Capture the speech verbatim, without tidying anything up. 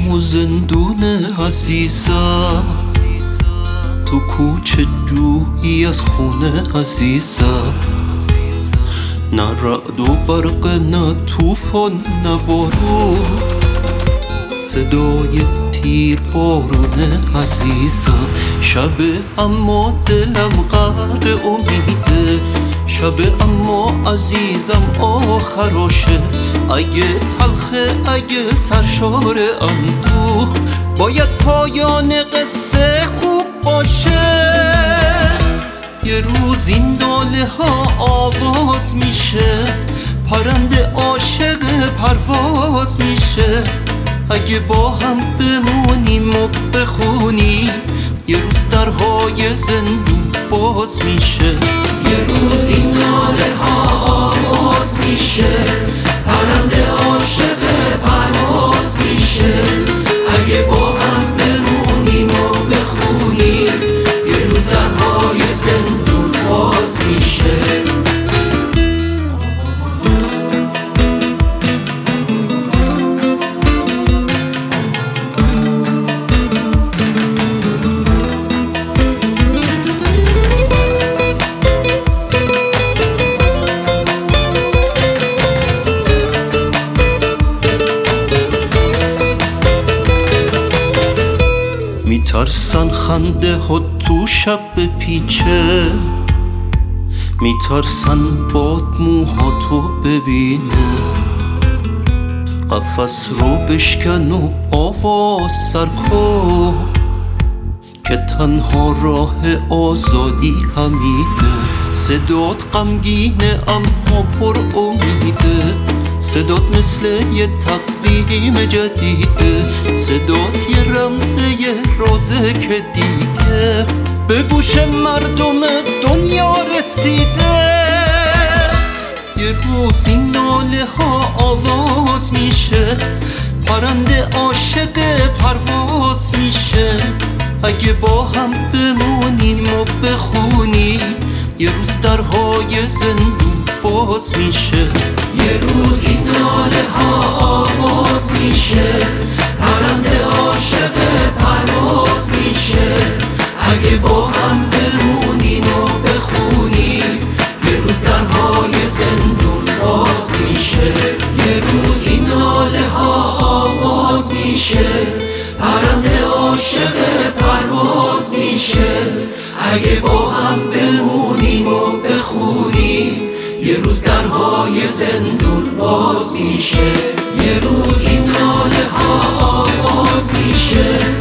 چشم و زندون عزیزم، تو کوچه جویی از خونه عزیزم. نه رعد و برق، نه توفان، نه بارون، صدای تیر بارون عزیزم. شب اما دلم غرق امیده، شب اما عزیزم آخراشه. اگه تلخه، اگه سرشار اندوه، باید پایان قصه خوب باشه. یه روز این ناله ها آواز میشه، پرنده عاشق پرواز میشه. اگه با هم بمونیم و بخونیم، یه روز درهای زندون باز میشه. یه روز این ناله ها آواز میشه، پرنده عاشق پرواز میشه. اگه با هم بمونیم و بخونیم، یه روز درهای زندون باز میشه. میترسن خنده ها تو شب بپیچه، میترسن باد موها تو ببینه. قفس رو بشکن و آواز سر کن، که تنها راه آزادی همینه. صدات غمگینه اما پر امیده، صدات مثل یه تقویم جدیده. صدات یه رمزه، یه رازه که دیگه به گوش مردم دنیا رسیده. یه روز این ناله ها آواز میشه، پرنده عاشق پرواز میشه. اگه با هم بمونیم و بخونیم، یه روز درهای زندون باز میشه. یه روز این ناله ها آواز میشه، پرنده عاشق پرواز میشه. اگه با هم بمونیم و بخونیم، یه روز درهای زندون باز میشه. یه روز این ناله ها آواز میشه، پرنده عاشق پرواز میشه. اگه با هم بمونیم و بخونیم، یه روز درهای زندون باز میشه. یه روز این ناله ها آواز میشه،